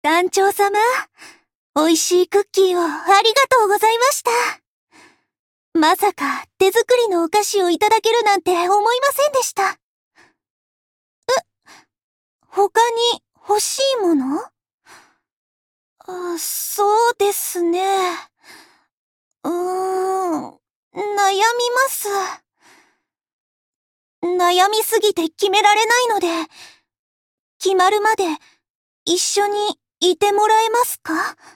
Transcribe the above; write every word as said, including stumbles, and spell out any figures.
団長様、美味しいクッキーをありがとうございました。まさか手作りのお菓子をいただけるなんて思いませんでした。え、他に欲しいもの？あ、そうですね。うーん、悩みます。悩みすぎて決められないので、決まるまで一緒にいてもらえますか？